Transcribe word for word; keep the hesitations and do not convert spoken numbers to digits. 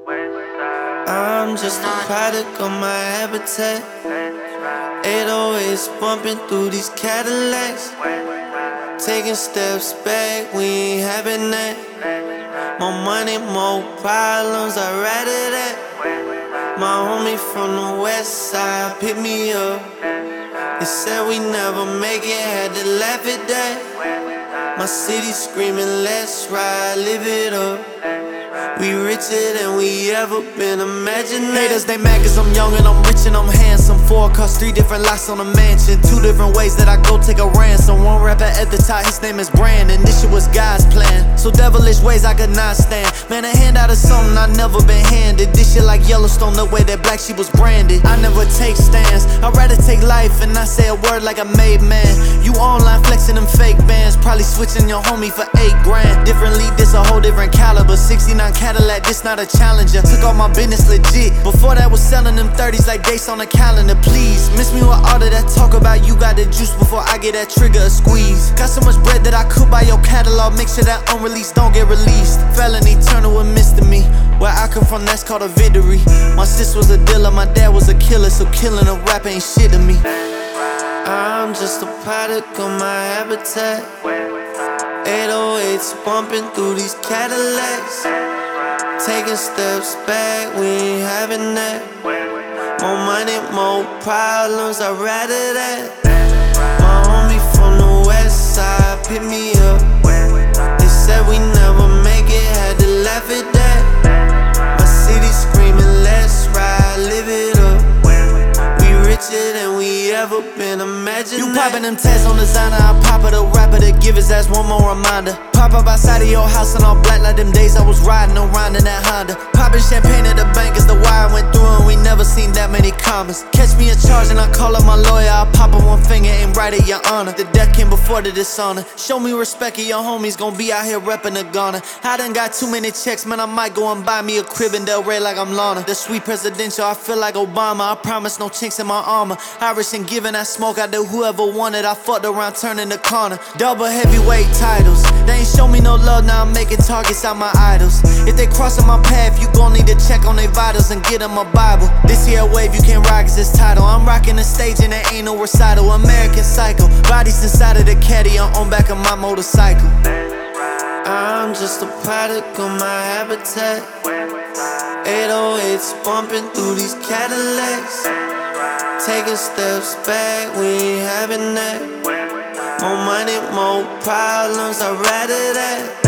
I'm just a product of my habitat. eight oh eights bumping through these Cadillacs. Taking steps back, we ain't having that. More money, more problems, I'd rather that. My homie from the west side picked me up. They said we never make it, had to laugh at that. My city screaming, let's ride, live it up. We richer than we ever been, imagine that. Haters, they mad cause I'm young and I'm rich and I'm handsome. Four cars, three different lots on a mansion. Two different ways that I go take a ransom. One rapper at the top, his name is Brandon. This shit was God's plan, so devilish ways I could not stand. Man, a handout of something I never been handed. This shit like Yellowstone, the way that black sheep was branded. I never take stands, I'd rather take life and not say a word like a made man. You online flexing them fake bands, probably switching your homie for eight grand. Differently, this a whole different caliber. sixty-nine Cadillac, this not a Challenger. Took all my business legit. Before that was selling them thirties like dates on the calendar. Please, miss me with all of that talk about you got the juice before I get that trigger a squeeze. Got so much bread that I could buy your catalog. Make sure that unreleased don't get released. Felony eternal with misdemeanor. Where I come from, that's called a victory. My sis was a dealer, my dad was a killer, so killing a rapper ain't shit to me. I'm just a product of my habitat. eight oh eights bumping through these Cadillacs. Taking steps back, we ain't having that. More money, more problems, I'd rather that. My homie from the west side picked me up. They said we never make it, had to laugh at that. My city screaming, let's ride, live it up. We richer than we ever been, imagine You that. poppin' them tags on designer, I pop it a rapper to give his ass one more reminder. Pop up outside of your house in all black like them days I was riding around in that Honda. Poppin' champagne at the bank as the wire went through and we never seen that many commas. Catch me in charge and I call up my lawyer, I pop up one finger and write it your honor. The death came before the dishonor. Show me respect and your homies gon' be out here reppin' the Ghana. I done got too many checks, man, I might go and buy me a crib in Del Rey like I'm Lana. The sweet presidential, I feel like Obama, I promise no chinks in my armor. Irish and giving that smoke out to whoever wanted, I fucked around turning the corner. Double heavyweight titles, they ain't show me no love, now I'm making targets out my idols. If they crossin' my path, you gon' need to check on their vitals and get them a Bible. This here wave you can't rock is this title. I'm rocking the stage and there ain't no recital. American Psycho, bodies inside of the caddy, I'm on back of my motorcycle. I'm just a product of my habitat. eight oh eights bumping through these Cadillacs. Taking steps back, we ain't having that. More money, more problems, I'd rather that.